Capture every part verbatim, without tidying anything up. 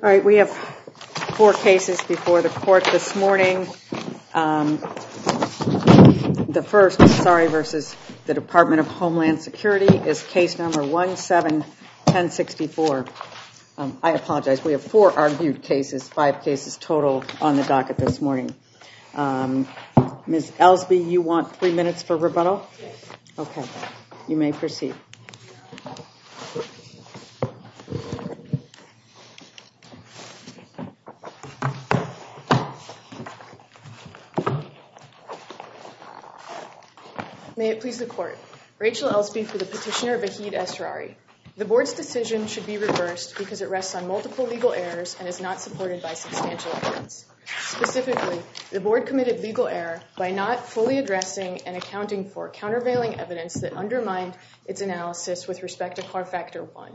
All right, we have four cases before the court this morning. Um, the first, sorry, versus the Department of Homeland Security is case number one seven one zero six four. Um, I apologize. We have four argued cases, five cases total on the docket this morning. Um, Miz Elsby, you want three minutes for rebuttal? Yes. Okay. You may proceed. May it please the Court. Rachel Elsby for the petitioner Vahid Esrari. The Board's decision should be reversed because it rests on multiple legal errors and is not supported by substantial evidence. Specifically, the Board committed legal error by not fully addressing and accounting for countervailing evidence that undermined its analysis with respect to CAR Factor one.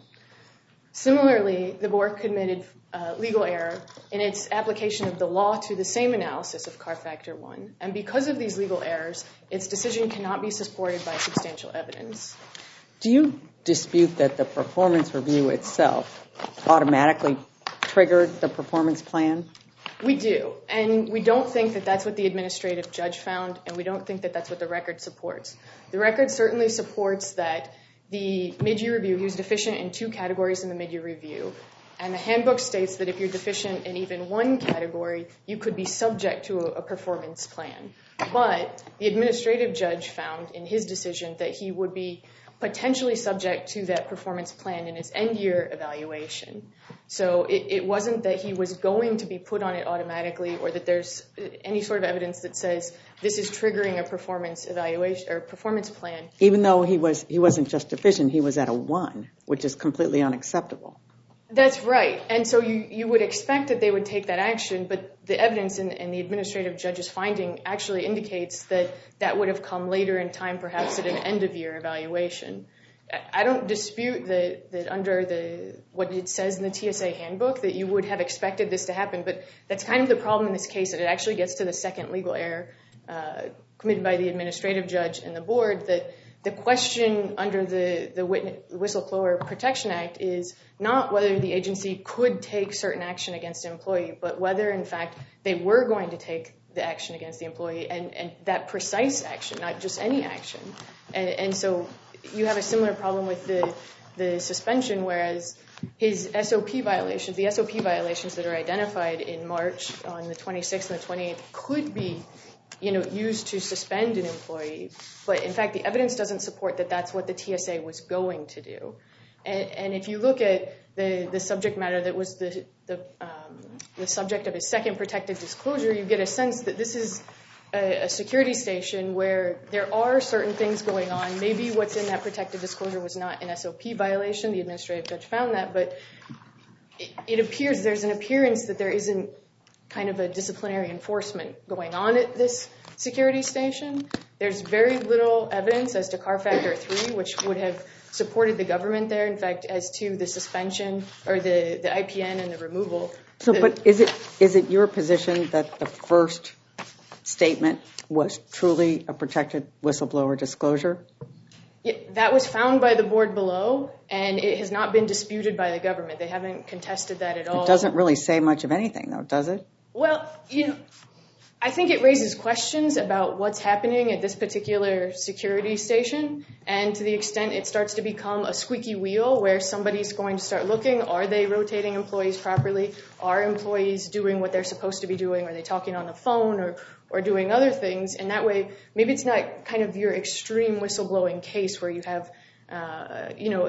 Similarly, the Board committed uh, legal error in its application of the law to the same analysis of CAR Factor one, and because of these legal errors, its decision cannot be supported by substantial evidence. Do you dispute that the performance review itself automatically triggered the performance plan? We do, and we don't think that that's what the administrative judge found, and we don't think that that's what the record supports. The record certainly supports that the mid-year review, he was deficient in two categories in the mid-year review, and the handbook states that if you're deficient in even one category, you could be subject to a, a performance plan. But the administrative judge found in his decision that he would be potentially subject to that performance plan in his end-year evaluation. So it, it wasn't that he was going to be put on it automatically or that there's any sort of evidence that says this is triggering a performance evaluation or performance plan. Even though he was he wasn't just deficient, he was at a one, which is completely unacceptable. That's right. And so you, you would expect that they would take that action, but the evidence in, in the administrative judge's finding actually indicates that that would have come later in time, perhaps at an end-of-year evaluation. I don't dispute that, that under the what it says in the T S A handbook that you would have expected this to happen, but that's kind of the problem in this case, that it actually gets to the second legal error uh, committed by the administrative judge and the board, that the question under the, the Whistleblower Protection Act is not whether the agency could take certain action against an employee, but whether, in fact, they were going to take the action against the employee, and, and that precise action, not just any action. And, and so you have a similar problem with the, the suspension, whereas his S O P violations, the S O P violations that are identified in March on the twenty-sixth and the twenty-eighth could be you know, used to suspend an employee. But in fact, the evidence doesn't support that that's what the T S A was going to do. And, and if you look at the, the subject matter that was the, the, um, the subject of his second protected disclosure, you get a sense that this is a, a security station where there are certain things going on. Maybe what's in that protected disclosure was not an S O P violation. The administrative judge found that. But it, it appears, there's an appearance that there isn't kind of a disciplinary enforcement going on at this security station. There's very little evidence as to CAR Factor three, which would have supported the government there. In fact, as to the suspension or the, the I P N and the removal. So, the, but is it is it your position that the first statement was truly a protected whistleblower disclosure? Yeah, that was found by the board below, and it has not been disputed by the government. They haven't contested that at all. It doesn't really say much of anything, though, does it? Well, you know, I think it raises questions about what's happening at this particular security station, and to the extent it starts to become a squeaky wheel where somebody's going to start looking, are they rotating employees properly? Are employees doing what they're supposed to be doing? Are they talking on the phone or, or doing other things? And that way, maybe it's not kind of your extreme whistleblowing case where you have Uh, you know,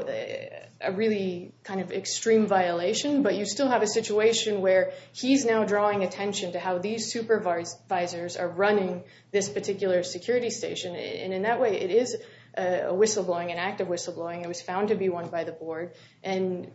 a really kind of extreme violation, but you still have a situation where he's now drawing attention to how these supervisors are running this particular security station. And in that way, it is a whistleblowing, an act of whistleblowing. It was found to be one by the board. And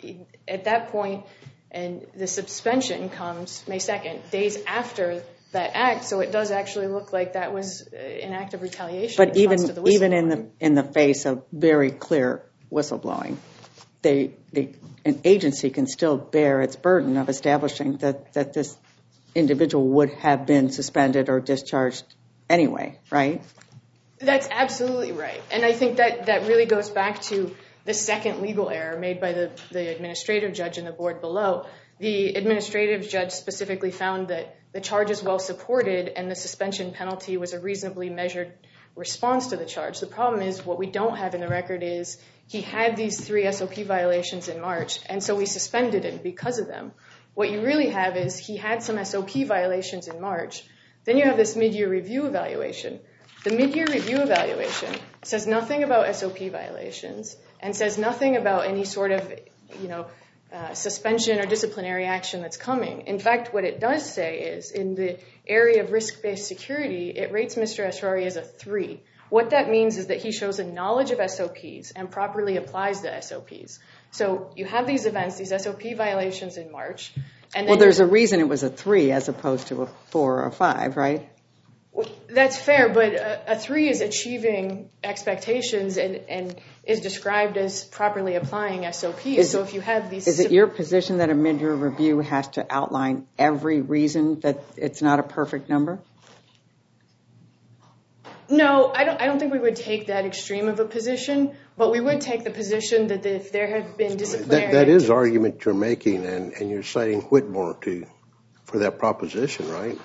at that point, and the suspension comes May second, days after that act, so it does actually look like that was an act of retaliation. But even to the even in the in the face of very clear whistleblowing, they, they an agency can still bear its burden of establishing that, that this individual would have been suspended or discharged anyway, right? That's absolutely right. And I think that, that really goes back to the second legal error made by the, the administrative judge and the board below, The administrative judge specifically found that the charge is well supported and the suspension penalty was a reasonably measured response to the charge. The problem is what we don't have in the record is he had these three S O P violations in March, and so we suspended him because of them. What you really have is he had some S O P violations in March. Then you have this mid-year review evaluation. The mid-year review evaluation says nothing about S O P violations and says nothing about any sort of, you know, uh, suspension or disciplinary action that's coming. In fact, what it does say is in the area of risk-based security, it rates Mister Asrari as a three. What that means is that he shows a knowledge of S O Ps and properly applies the S O Ps. So you have these events, these S O P violations in March. And then well, there's a reason it was a three as opposed to a four or a five, right? That's fair, but a, a three is achieving expectations and, and is described as properly applying S O Ps. Is, so if you have these... Is it your position that a mid-year review has to outline every reason that it's not a perfect number? No, I don't, I don't think we would take that extreme of a position, but we would take the position that if there have been disciplinary... That, that is the argument you're making, and, and you're citing Whitmore to, for that proposition, right?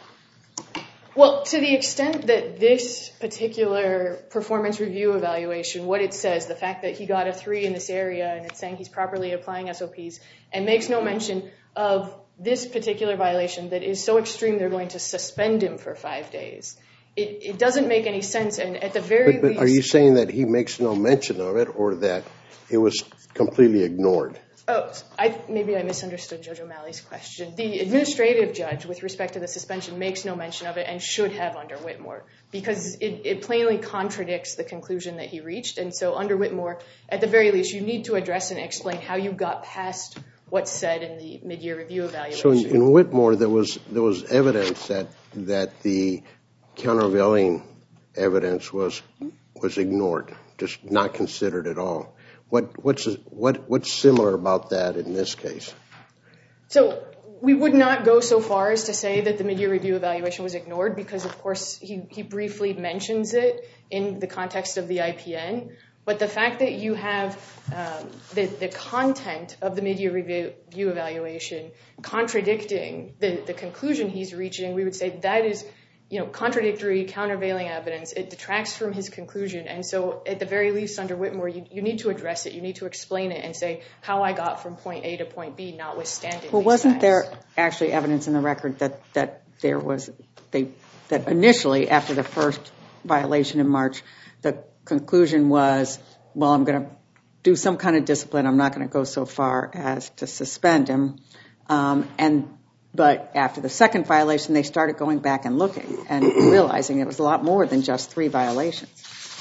Well, to the extent that this particular performance review evaluation, what it says, the fact that he got a three in this area and it's saying he's properly applying S O Ps and makes no mention of this particular violation that is so extreme they're going to suspend him for five days. It, it doesn't make any sense, and at the very but, but least... Are you saying that he makes no mention of it or that it was completely ignored? Oh, I, maybe I misunderstood Judge O'Malley's question. The administrative judge, with respect to the suspension, makes no mention of it and should have under Whitmore because it, it plainly contradicts the conclusion that he reached. And so under Whitmore, at the very least, you need to address and explain how you got past what's said in the mid-year review evaluation. So in, in Whitmore, there was there was evidence that that the countervailing evidence was was ignored, just not considered at all. What what's what what's similar about that in this case? So we would not go so far as to say that the mid-year review evaluation was ignored because, of course, he, he briefly mentions it in the context of the I P N. But the fact that you have um, the, the content of the mid-year review evaluation contradicting the, the conclusion he's reaching, we would say that is, you know, contradictory, countervailing evidence. It detracts from his conclusion. And so at the very least under Whitmore, you, you need to address it. You need to explain it and say how I got from point A to point B, notwithstanding Well, these wasn't facts. there actually evidence in the record that, that there was, they, that initially after the first violation in March, the conclusion was, well, I'm going to do some kind of discipline. I'm not going to go so far as to suspend him. Um, and But after the second violation, they started going back and looking and realizing it was a lot more than just three violations.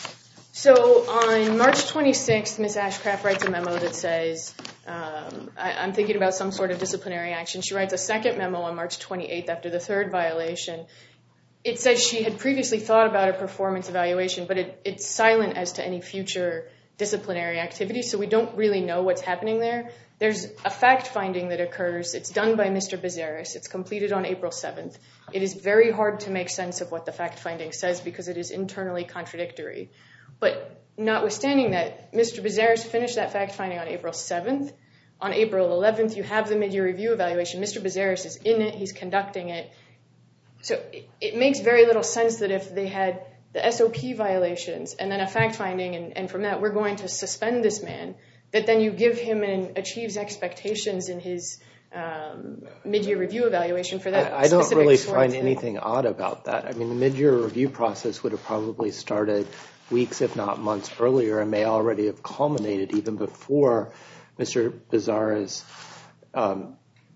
So on March twenty-sixth, Miz Ashcraft writes a memo that says, um, I, I'm thinking about some sort of disciplinary action. She writes a second memo on March twenty-eighth after the third violation. It says she had previously thought about a performance evaluation, but it, it's silent as to any future disciplinary activity, so we don't really know what's happening there. There's a fact-finding that occurs. It's done by Mister Bezeris. It's completed on April seventh. It is very hard to make sense of what the fact-finding says because it is internally contradictory. But notwithstanding that, Mister Bezeris finished that fact-finding on April seventh. On April eleventh, you have the mid-year review evaluation. Mister Bezeris is in it. He's conducting it. So it, it makes very little sense that if they had the S O P violations and then a fact-finding, and, and from that we're going to suspend this man, that then you give him and achieves expectations in his um, mid-year review evaluation for that. I, I don't specific really sort find of thing. anything odd about that. I mean, the mid-year review process would have probably started weeks, if not months earlier, and may already have culminated even before Mister Bezeris' um,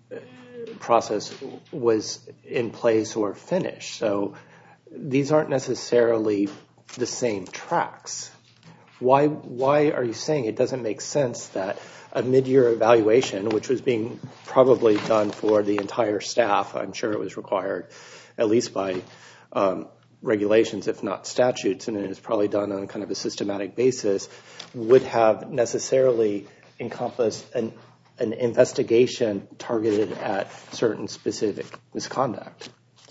process was in place or finished. So these aren't necessarily the same tracks. Why why are you saying it doesn't make sense that a mid-year evaluation, which was being probably done for the entire staff, I'm sure it was required at least by um, regulations, if not statutes, and it is probably done on kind of a systematic basis, would have necessarily encompassed an, an investigation targeted at certain specific misconduct?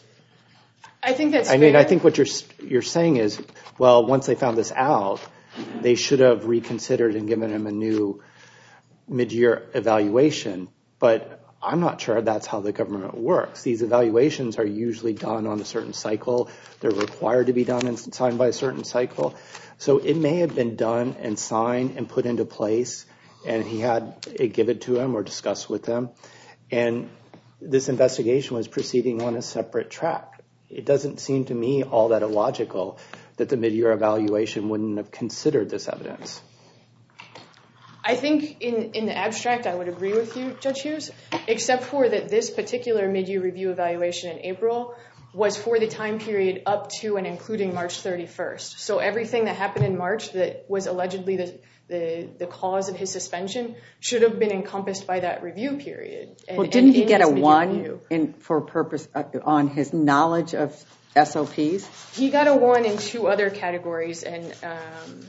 I think that's I mean, fair. I think what you're you're saying is, well, once they found this out, they should have reconsidered and given him a new mid-year evaluation. But I'm not sure that's how the government works. These evaluations are usually done on a certain cycle. They're required to be done and signed by a certain cycle. So it may have been done and signed and put into place, and he had it give it to him or discussed with him. And this investigation was proceeding on a separate track. It doesn't seem to me all that illogical that the mid-year evaluation wouldn't have considered this evidence. I think in, in the abstract, I would agree with you, Judge Hughes, except for that this particular mid-year review evaluation in April was for the time period up to and including March thirty-first. So everything that happened in March that was allegedly the, the, the cause of his suspension should have been encompassed by that review period. And, well, didn't he get a one review. in, for purpose uh, on his knowledge of S O Ps? He got a one in two other categories, and um,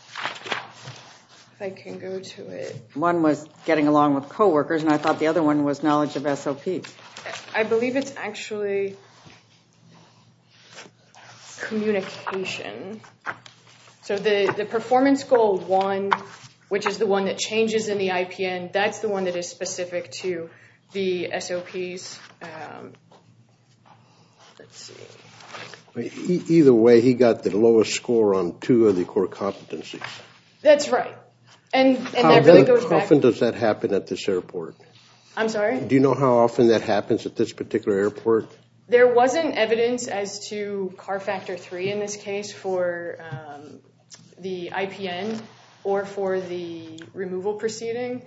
if I can go to it. One was getting along with coworkers, and I thought the other one was knowledge of S O Ps. I believe it's actually communication. So the, the performance goal one, which is the one that changes in the I P N, that's the one that is specific to the S O Ps. Um, let's see. E- either way, he got the lowest score on two of the core competencies. That's right. And, and how that really often, goes how back... often does that happen at this airport? I'm sorry? Do you know how often that happens at this particular airport? There wasn't evidence as to car factor three in this case for um, the I P N or for the removal proceeding.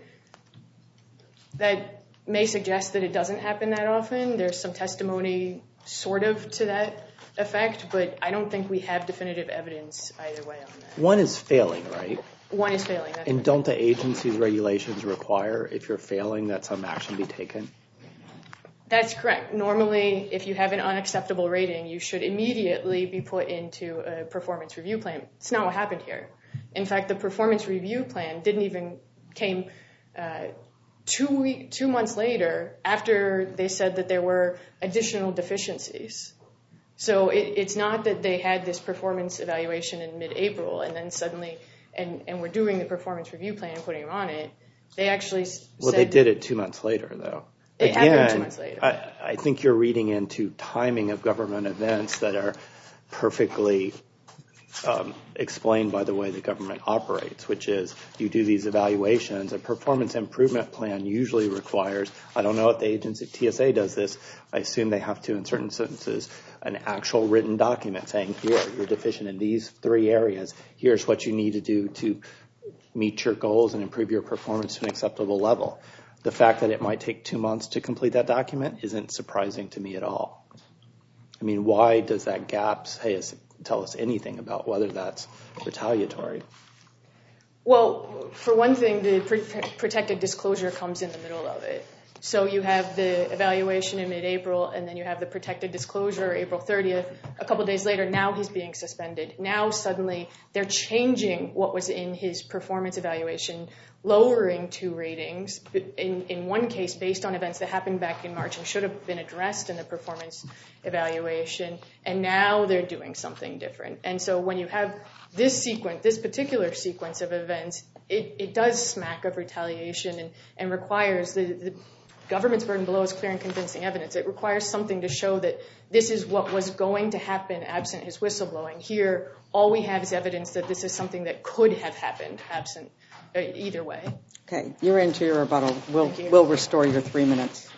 That may suggest that it doesn't happen that often. There's some testimony sort of to that effect, but I don't think we have definitive evidence either way on that. One is failing, right? One is failing. That's And right. don't the agency's regulations require, if you're failing, that some action be taken? That's correct. Normally, if you have an unacceptable rating, you should immediately be put into a performance review plan. It's not what happened here. In fact, the performance review plan didn't even came uh, two week, two months later after they said that there were additional deficiencies. So it, it's not that they had this performance evaluation in mid-April and then suddenly, and, and we're doing the performance review plan and putting them on it. They actually s- Well, said... they did it two months later, though. It Again, happened two months later. I, I think you're reading into timing of government events that are perfectly um, explained by the way the government operates, which is you do these evaluations. A performance improvement plan usually requires, I don't know if the agency T S A does this, I assume they have to in certain instances, an actual written document saying, here, you're deficient in these three areas. Here's what you need to do to meet your goals and improve your performance to an acceptable level. The fact that it might take two months to complete that document isn't surprising to me at all. I mean, why does that gap say, tell us anything about whether that's retaliatory? Well, for one thing, the pr- protected disclosure comes in the middle of it. So you have the evaluation in mid-April, and then you have the protected disclosure April thirtieth. A couple days later, now he's being suspended. Now suddenly they're changing what was in his performance evaluation, lowering two ratings, in, in one case based on events that happened back in March and should have been addressed in the performance evaluation, and now they're doing something different. And so when you have this sequence, this particular sequence of events, it, it does smack of retaliation and, and requires the, the government's burden below is clear and convincing evidence. It requires something to show that this is what was going to happen absent his whistleblowing. Here, all we have is evidence that this is something that could have happened absent uh, either way. Okay, you're into your rebuttal. We'll, Thank you. we'll restore your three minutes.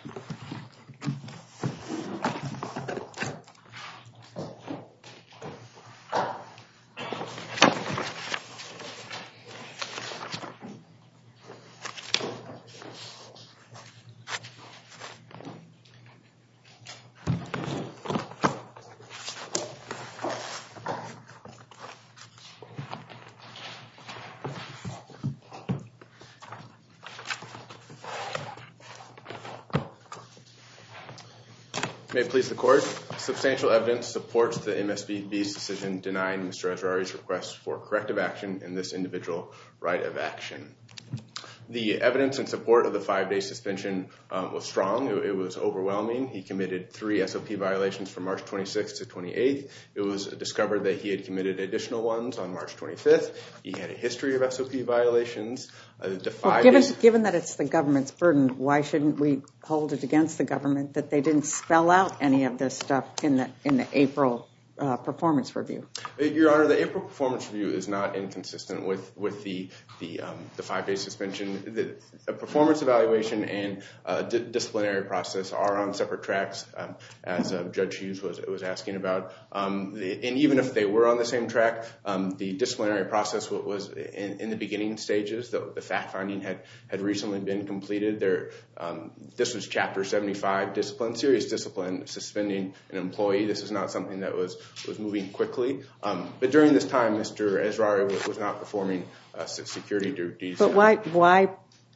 May it please the Court, substantial evidence supports the M S B B's decision denying Mister Azrari's request for corrective action in this individual right of action. the evidence in support of the five-day suspension um, was strong. It, it was overwhelming. He committed three S O P violations from March twenty-sixth to twenty-eighth. It was discovered that he had committed additional ones on March twenty-fifth. He had a history of S O P violations. Uh, the five well, given, days- given that it's the government's burden, why shouldn't we hold it against the government that they didn't spell out any of this stuff in the in the April uh, performance review? Your Honor, the April performance review is not inconsistent with with the the um, the five-day suspension. The, a performance evaluation and uh, di- disciplinary process are on separate tracks, um, as uh, Judge Hughes was was asking about. Um, the, and even if they were on the same track, um, the disciplinary process was, was in, in the beginning stages. The, the fact-finding had had recently been completed. There, um, this was Chapter seventy-five discipline, serious discipline, suspending an employee. This is not something that was was moving quickly. Um, but during this time, Mister Ezrari was, was not performing uh, security duties. But why why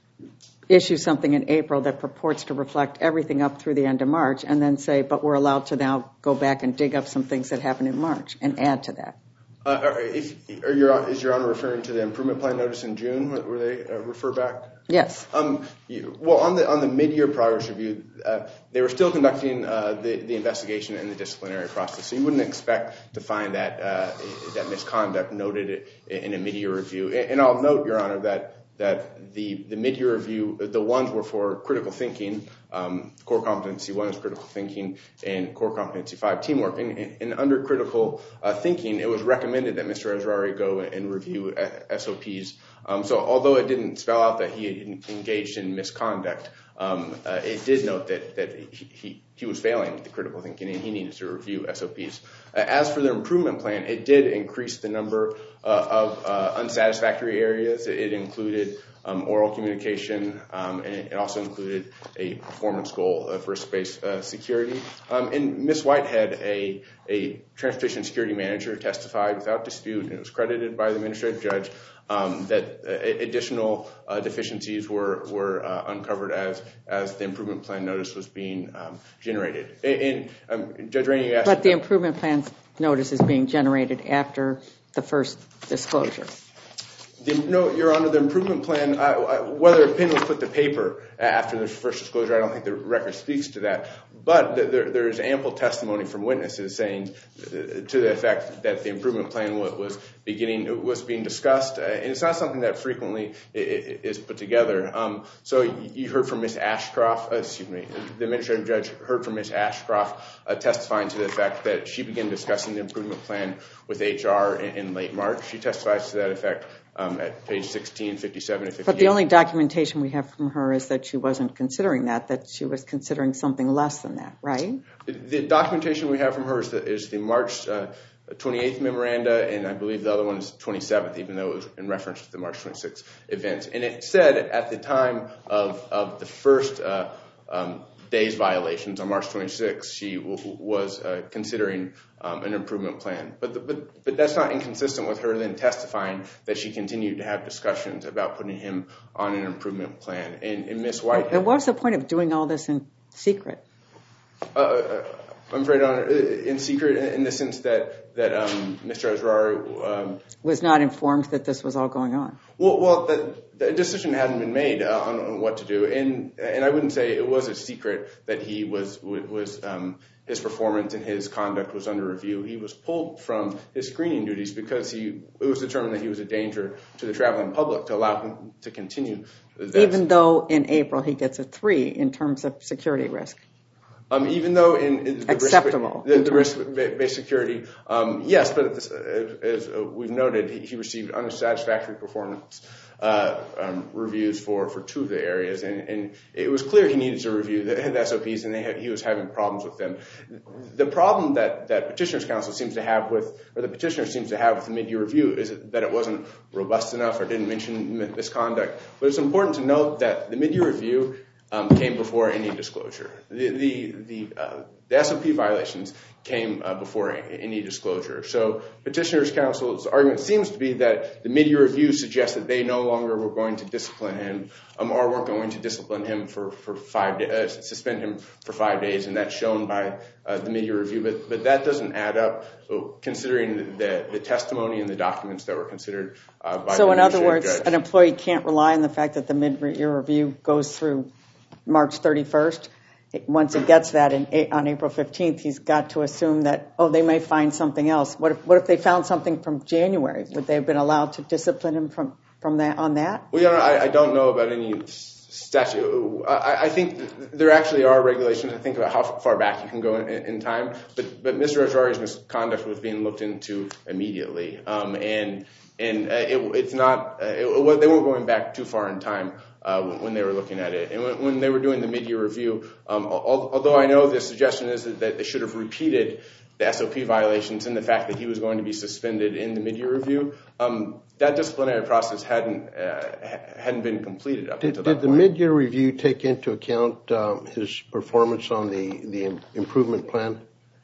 issue something in April that purports to reflect everything up through the end of March and then say, but we're allowed to now go back and dig up some things that happened in March and add to that? Uh, are, if, are your, is Your Honor referring to the improvement plan notice in June, where they uh, refer back? Yes. Um, you, well, on the on the mid-year progress review, uh, they were still conducting uh, the the investigation and the disciplinary process. So you wouldn't expect to find that uh, that misconduct noted in a mid-year review. And, and I'll note, Your Honor, that that the the mid-year review, the ones were for critical thinking. Um, core competency one is critical thinking, and core competency five, teamwork. And, and, and under critical uh, thinking, it was recommended that Mister Ezrari go and review S O Ps. Um, so although it didn't spell out that he had engaged in misconduct, um, uh, it did note that, that he, he, he was failing with the critical thinking and he needed to review S O Ps. Uh, as for the improvement plan, it did increase the number uh, of uh, unsatisfactory areas. It, it included um, oral communication, um, and it also included a performance goal of risk-based uh, security. Um, and Miz Whitehead, a, a transportation security manager, testified without dispute, and it was credited by the administrative judge, Um, that uh, additional uh, deficiencies were were uh, uncovered as as the improvement plan notice was being um, generated. And, and um, Judge Rainey, you asked. But the improvement plan notice is being generated after the first disclosure. The, no, Your Honor, the improvement plan, uh, whether a pin was put to paper after the first disclosure, I don't think the record speaks to that. But there, there is ample testimony from witnesses saying uh, to the effect that the improvement plan was beginning, was being discussed, uh, and it's not something that frequently is put together. Um, so you heard from Miz Ashcroft, uh, excuse me, the administrative judge heard from Miz Ashcroft uh, testifying to the effect that she began discussing the improvement plan with H R in, in late March. She testifies to that effect. Um, at page sixteen, fifty-seven, and fifty-eight. But the only documentation we have from her is that she wasn't considering that, that she was considering something less than that, right? The documentation we have from her is the, is the March uh, twenty-eighth memoranda, and I believe the other one is twenty-seventh, even though it was in reference to the March twenty-sixth event. And it said at the time of, of the first uh, um, day's violations on March twenty-sixth, she w- was uh, considering um, an improvement plan. But, the, but but that's not inconsistent with her then testifying that she continued to have discussions about putting him on an improvement plan. And, and Miz Whitehead... And what was the point of doing all this in secret? Uh, I'm afraid, Honor, in secret, in the sense that that um, Mister Ezrari um, was not informed that this was all going on. Well, well, the, the decision hadn't been made uh, on, on what to do, and and I wouldn't say it was a secret that he was was um, his performance and his conduct was under review. He was pulled from his screening duties because he it was determined that he was a danger to the traveling public to allow him to continue. That. Even though in April he gets a three in terms of security risk. Um, even though in, in the acceptable, risk, the, the risk-based security, um, yes, but this, as, as we've noted, he, he received unsatisfactory performance uh, um, reviews for, for two of the areas, and, and it was clear he needed to review the, the S O Ps, and they had, he was having problems with them. The problem that, that Petitioner's Counsel seems to have with, or the petitioner seems to have with the mid-year review, is that it wasn't robust enough or didn't mention misconduct. But it's important to note that the mid-year review um, came before any disclosure. The the the, uh, the S O P violations came uh, before any disclosure. So Petitioner's Counsel's argument seems to be that the mid-year review suggests that they no longer were going to discipline him, um, or weren't going to discipline him for for five days, uh, suspend him for five days, and that's shown by uh, the mid-year review. But but that doesn't add up, considering the the testimony and the documents that were considered uh, by. So the in other words, judge. an employee can't rely on the fact that the mid-year review goes through March thirty-first. Once he gets that in, on April fifteenth, he's got to assume that, oh, they may find something else. What if, what if they found something from January? Would they have been allowed to discipline him from, from that on that? Well, you know, I, I don't know about any statute. I, I think there actually are regulations. I think about how far back you can go in, in time. But but Mister Azari's misconduct was being looked into immediately, um, and and uh, it, it's not. Uh, it, it, they weren't going back too far in time. Uh, when they were looking at it. And when, when they were doing the mid-year review, um, al- although I know the suggestion is that, that they should have repeated the S O P violations and the fact that he was going to be suspended in the mid-year review, um, that disciplinary process hadn't uh, hadn't been completed up did, until that Did the point. mid-year review take into account um, his performance on the, the improvement plan?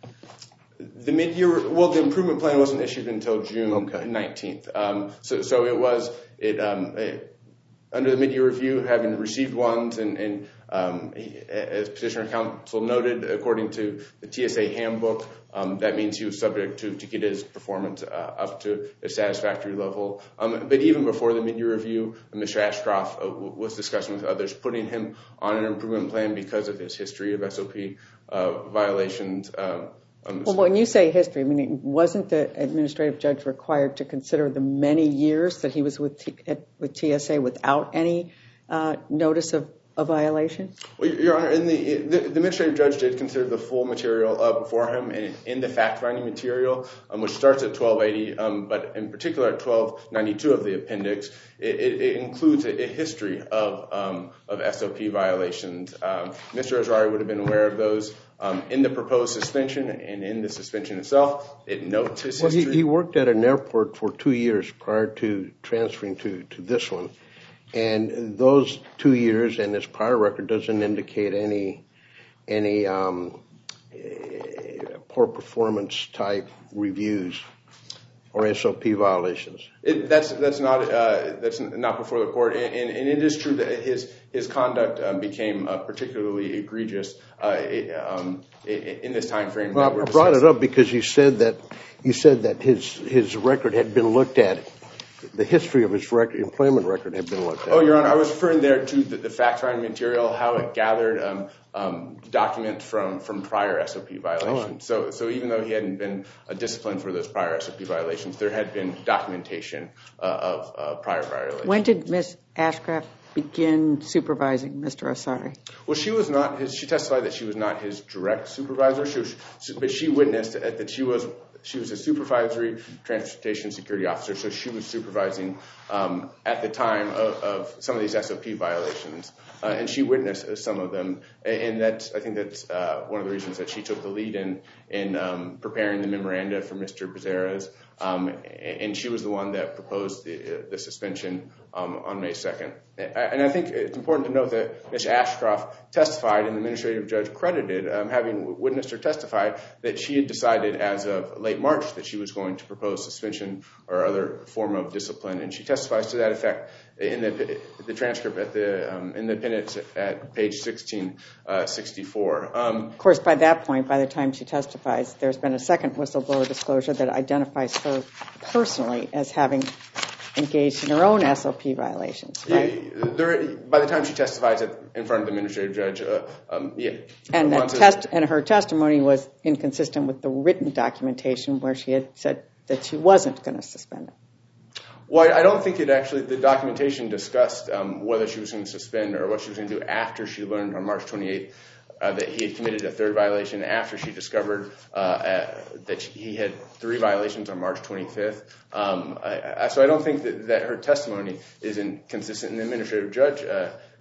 The mid-year, well, the improvement plan wasn't issued until June okay. nineteenth. Um, so, so it was, it, um, it under the mid-year review, having received ones, and, and um, he, as Petitioner Counsel noted, according to the T S A handbook, um, that means he was subject to, to get his performance uh, up to a satisfactory level. Um, but even before the mid-year review, Mister Ashcroft uh, was discussing with others putting him on an improvement plan because of his history of S O P uh, violations. Um, Um, Well, when you say history, I mean, wasn't the administrative judge required to consider the many years that he was with T, with T S A without any uh, notice of a violation? Well, Your Honor, in the, the, the administrative judge did consider the full material uh, before him, and in the fact-finding material, um, which starts at twelve eighty, um, but in particular at twelve ninety-two of the appendix, it, it, it includes a, a history of um, of S O P violations. Um, Mister Azari would have been aware of those. Um, in the proposed suspension and in the suspension itself, it notes his well, history. He, he worked at an airport for two years prior to transferring to, to this one. And those two years and his prior record doesn't indicate any any um, poor performance type reviews or S O P violations. It, that's that's not uh, that's not before the court, and, and, and it is true that his his conduct um, became uh, particularly egregious uh, it, um, in this time frame. Well, I brought it up because you said that you said that his his record had been looked at. The history of his record, employment record had been looked at. Oh, Your Honor, I was referring there to the, the fact-finding material, how it gathered um, um, documents from, from prior S O P violations. Right. So, so even though he hadn't been uh, disciplined for those prior S O P violations, there had been documentation uh, of uh, prior violations. When did Miz Ashcraft begin supervising Mister Azari? Well, she was not his. She testified that she was not his direct supervisor. She was, but she witnessed that she was. She was a supervisory transportation security officer, so she was supervising um, at the time of, of some of these S O P violations, uh, and she witnessed some of them. And that's, I think that's uh, one of the reasons that she took the lead in in um, preparing the memoranda for Mister Becerra's. Um, and she was the one that proposed the, the suspension um, on May second. And I think it's important to note that Miz Ashcroft testified, and the administrative judge credited, um, having witnessed her testify, that she had decided as of late March that she was going to propose suspension or other form of discipline. And she testifies to that effect in the, the transcript at the um, in the appendix at page sixteen sixty-four. Um, of course, by that point, by the time she testifies, there's been a second whistleblower disclosure that identifies her personally as having engaged in her own S O P violations, right? Yeah, there, by the time she testifies at, in front of the administrative judge, uh, um, yeah. And, that test, and her testimony was inconsistent with the written documentation where she had said that she wasn't going to suspend it. Well, I don't think it actually, the documentation discussed um, whether she was going to suspend or what she was going to do after she learned on March twenty-eighth uh, that he had committed a third violation, after she discovered uh, uh, that he had three violations on March twenty-fifth. Um, I, I, so I don't think that, that her testimony is inconsistent, and the administrative judge uh,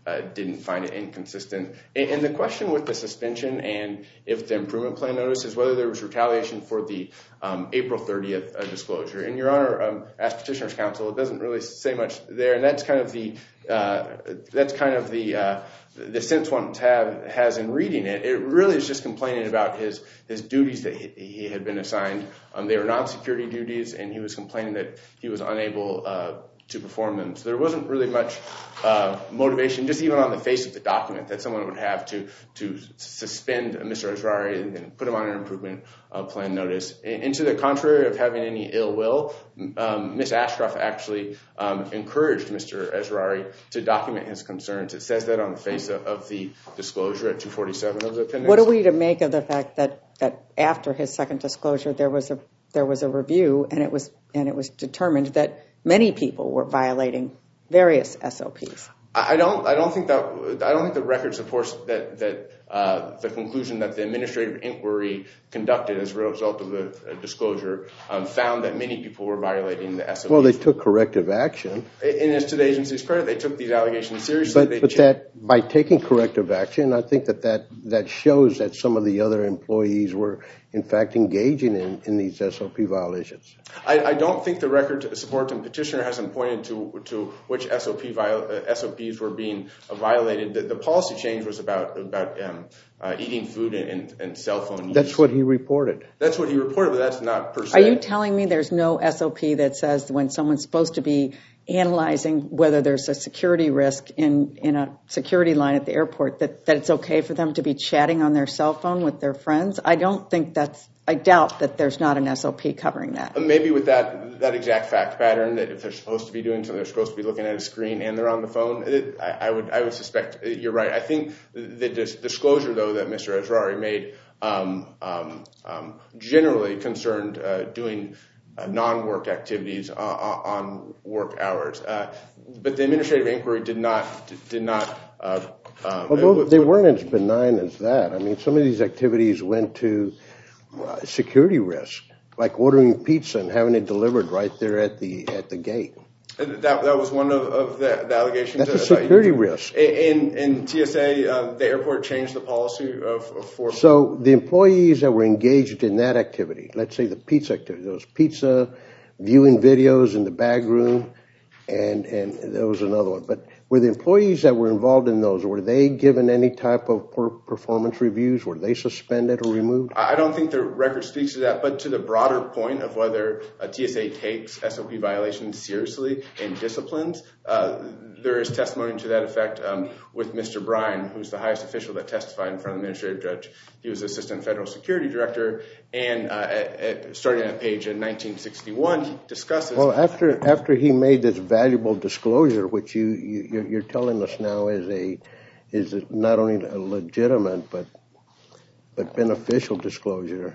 uh, didn't find it inconsistent. And, and the question with the suspension and if the improvement plan notice is whether there was retaliation for the um, April thirtieth uh, disclosure. And Your Honor, um, as Petitioner's Counsel, it doesn't really say much there, and that's kind of the uh, that's kind of the uh, the sense one have, has in reading it. It really is just complaining about his his duties that he, he had been assigned. Um, they were non-security duties, and he was complaining that he was unable uh, to perform them. So there wasn't really much uh, motivation, just even on the face of the document, that someone would have to to suspend Mister Azrari and then put him on an improvement uh, plan notice. And, and to the contrary of having any ill will, um, Miz Ashcroft actually um, encouraged Mister Azrari to document his concerns. It says that on the face of, of the disclosure at two forty-seven of the appendix. What are we to make of the fact that, that after his second disclosure there was a there was a review and it was and it was determined that many people were violating various S O Ps? I don't. I don't think that. I don't think the record supports that. That uh, the conclusion that the administrative inquiry conducted as a result of the uh, disclosure um, found that many people were violating the S O Ps. Well, they took corrective action. And as to the agency's credit, they took these allegations seriously. But, but that by taking corrective action, I think that, that that shows that some of the other employees were, in fact, engaging in, in these S O P violations. I, I don't think the record supports, and Petitioner hasn't pointed to to which S O P viol, uh, S O Ps were being uh, violated. The, the policy change was about about um, uh, eating food and, and, and cell phone use. That's what he reported. That's what he reported, but that's not per se. Are you telling me there's no S O P that says when someone's supposed to be analyzing whether there's a security risk in, in a security line at the airport, that, that it's okay for them to be chatting on their cell phone with their friends? I don't think that's, I doubt that there's not an S O P covering that. Maybe with that that exact fact pattern, that if they're supposed to be doing something, they're supposed to be looking at a screen and they're on the phone, it, I, I would I would suspect you're right. I think the dis- disclosure, though, that Mister Azrari made um, um, um, generally concerned uh, doing Uh, non-work activities uh, on work hours, uh, but the administrative inquiry did not did not. Uh, um, Although they weren't as benign as that. I mean, some of these activities went to uh, security risk, like ordering pizza and having it delivered right there at the at the gate. That that was one of, of the, the allegations. That's a security risk. In in T S A, uh, the airport changed the policy of, of for. So the employees that were engaged in that activity, let's say the pizza activity, there was pizza, viewing videos in the bag room, and and there was another one. But were the employees that were involved in those, were they given any type of performance reviews? Were they suspended or removed? I don't think the record speaks to that, but to the broader point of whether a T S A takes S O P violations seriously and disciplines, uh, there is testimony to that effect um, with Mister Bryan, who's the highest official that testified in front of the administrative judge. He was Assistant Federal Security Director, and uh, at, at, starting at page nineteen sixty-one, he discusses... Well, after after he made this valuable disclosure, which you, you, you're telling us now is a is not only a legitimate but but beneficial disclosure,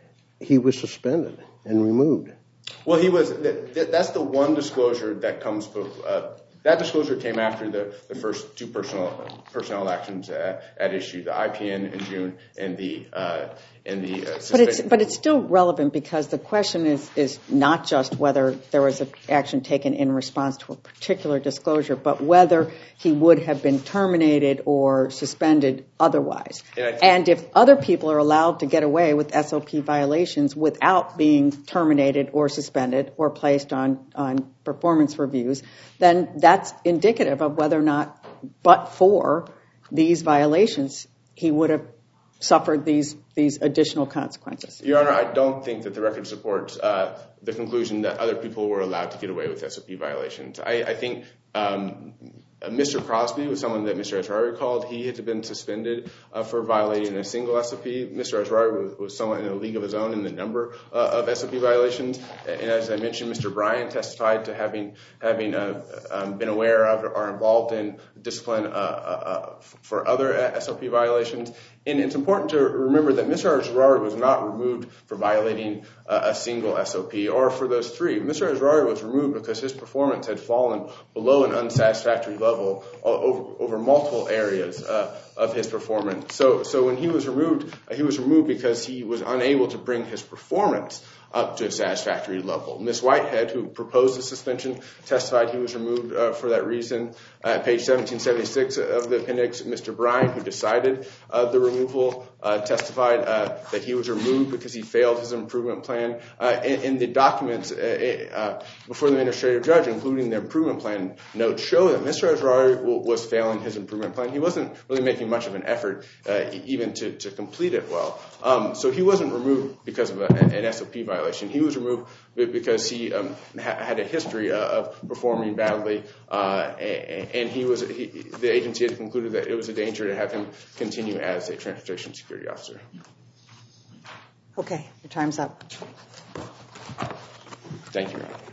he was suspended and removed. Well, he was. That's the one disclosure that comes. Uh, that disclosure came after the, the first two personnel personnel actions at, at issue, the I P N in June and the uh, and the. Uh, but it's but it's still relevant because the question is is not just whether there was an action taken in response to a particular disclosure, but whether he would have been terminated or suspended otherwise. And, and if other people are allowed to get away with S O P violations without being terminated or suspended or placed on on performance reviews, then that's indicative of whether or not, but for these violations, he would have suffered these these additional consequences. Your Honor, I don't think that the record supports uh, the conclusion that other people were allowed to get away with S O P violations. I, I think um, Mister Crosby was someone that Mister Azrari called. He had been suspended uh, for violating a single S O P. Mister Azrari was, was someone in a league of his own in the number uh, of S O P violations. And as I mentioned, Mister Bryan testified to having having uh, um, been aware of or involved in discipline uh, uh, for other S O P violations. And it's important to remember that Mister Azrari was not removed for violating uh, a single S O P or for those three. Mister Azrari was removed because his performance had fallen below an unsatisfactory level over, over multiple areas uh, of his performance. So, so when he was removed, uh, he was removed because he was unable to bring his performance up to a satisfactory level. Miz Whitehead, who proposed the suspension, testified he was removed uh, for that reason. Uh, at page seventeen seventy-six of the appendix, Mister Bryan, who decided uh, the removal, uh, testified uh, that he was removed because he failed his improvement plan. Uh, in, in the documents uh, uh, before the administrative judge, including the improvement plan notes, show that Mister Asrari was failing his improvement plan. He wasn't really making much of an effort uh, even to, to complete it well. Um, so he wasn't removed because of a, an S O P violation. He was removed because he um, ha- had a history of performing badly, uh, and he was he, the agency had concluded that it was a danger to have him continue as a transportation security officer. Okay, your time's up. Thank you, Your Honor.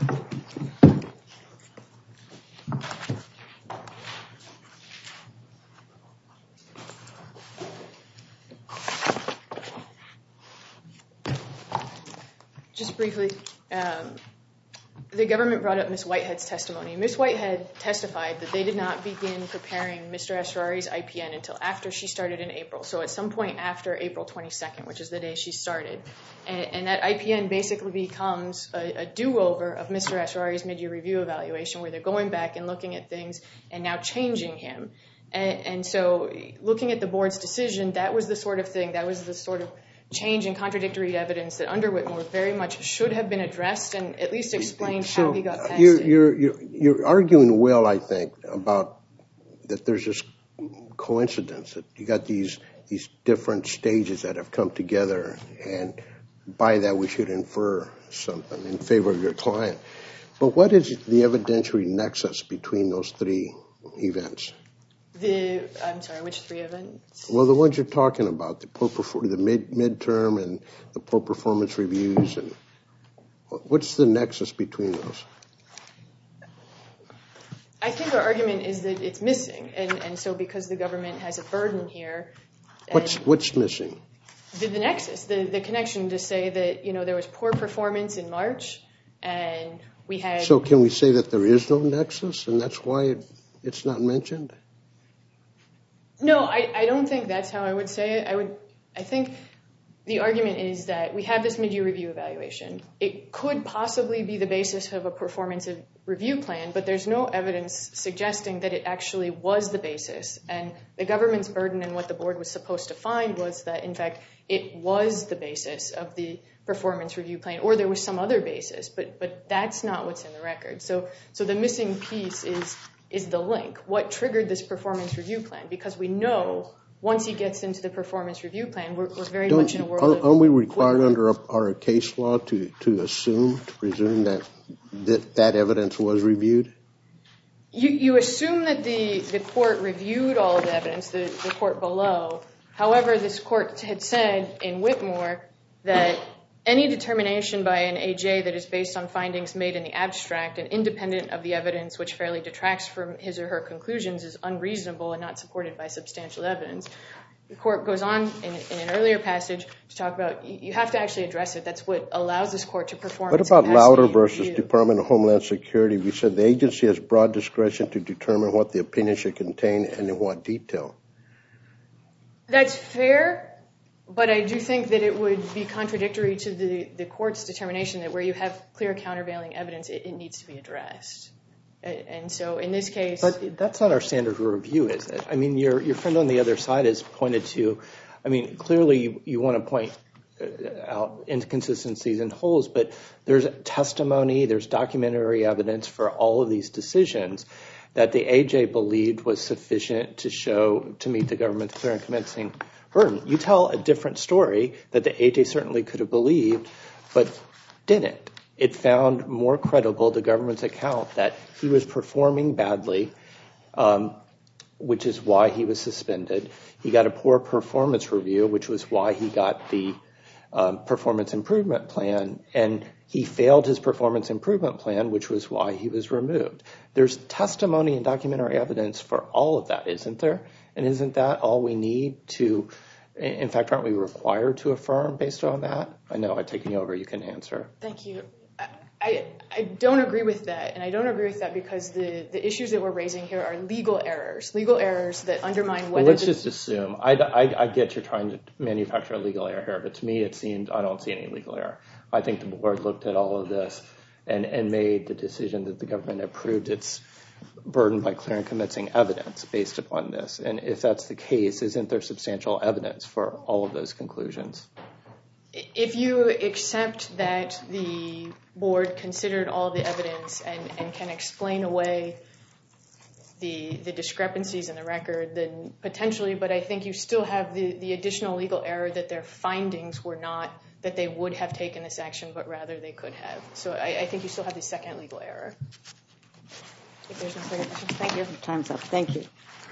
Just briefly, um, the government brought up Miz Whitehead's testimony. Miz Whitehead testified that they did not begin preparing Mister Asrari's I P N until after she started in April. So at some point after April twenty-second, which is the day she started. And, and that I P N basically becomes a, a do-over of Mister Asrari's mid-year review evaluation, where they're going back and looking at things and now changing him. And, and so looking at the board's decision, that was the sort of thing, that was the sort of change in contradictory evidence that under Whitmore very much should have been addressed and at least explained so how he got past you're, it. You're, you're, you're arguing well, I think, about that there's this coincidence that you got these these different stages that have come together, and by that we should infer something in favor of your client. But what is the evidentiary nexus between those three events? The I'm sorry, which three events? Well, the ones you're talking about, the poor perfor- the mid midterm and the poor performance reviews, and what's the nexus between those? I think our argument is that it's missing, and, and so because the government has a burden here. What's what's missing? The, the nexus, the, the connection to say that, you know, there was poor performance in March, and we had. So can we say that there is no nexus, and that's why it, it's not mentioned? No, I, I don't think that's how I would say it. I would, I think the argument is that we have this mid-year review evaluation. It could possibly be the basis of a performance review plan, but there's no evidence suggesting that it actually was the basis. And the government's burden and what the board was supposed to find was that, in fact, it was the basis of the performance review plan, or there was some other basis, but but that's not what's in the record. So so the missing piece is is the link. What triggered this performance review plan? Because we know once he gets into the performance review plan, we're, we're very Don't, much in a world aren't, of... Aren't we required under our, our case law to, to assume, to presume that, that that evidence was reviewed? You, you assume that the, the court reviewed all of the evidence, the, the court below. However, this court had said in Whitmore that any determination by an A J that is based on findings made in the abstract and independent of the evidence which fairly detracts from his or her conclusions is unreasonable and not supported by substantial evidence. The court goes on in, in an earlier passage to talk about you, you have to actually address it. That's what allows this court to perform. What about Lauder versus Department of Homeland Security? We said the agency has broad discretion to determine what the opinion should contain and in what detail. That's fair. But I do think that it would be contradictory to the, the court's determination that where you have clear countervailing evidence, it, it needs to be addressed. And, and so in this case... But that's not our standard of review, is it? I mean, your your friend on the other side has pointed to, I mean, clearly you, you want to point out inconsistencies and holes, but there's testimony, there's documentary evidence for all of these decisions that the A J believed was sufficient to show, to meet the government's clear and convincing burden. You tell a different story that the A J certainly could have believed, but didn't. It found more credible the government's account that he was performing badly, um, which is why he was suspended. He got a poor performance review, which was why he got the um, performance improvement plan, and he failed his performance improvement plan, which was why he was removed. There's testimony and documentary evidence for all of that, isn't there? And isn't that all we need to, in fact, aren't we required to affirm based on that? I know I've taken you over. You can answer. Thank you. I, I don't agree with that, and I don't agree with that because the, the issues that we're raising here are legal errors, legal errors that undermine whether... Well, let's just assume. I, I, I get you're trying to manufacture a legal error here, but to me it seems I don't see any legal error. I think the board looked at all of this and, and made the decision that the government approved its burden by clear and convincing evidence based upon this. And if that's the case, isn't there substantial evidence for all of those conclusions? If you accept that the board considered all the evidence and, and can explain away the the discrepancies in the record, then potentially, but I think you still have the, the additional legal error that their findings were not that they would have taken this action, but rather they could have. So I, I think you still have the second legal error. If there's no further questions, thank you. Time's up. Thank you.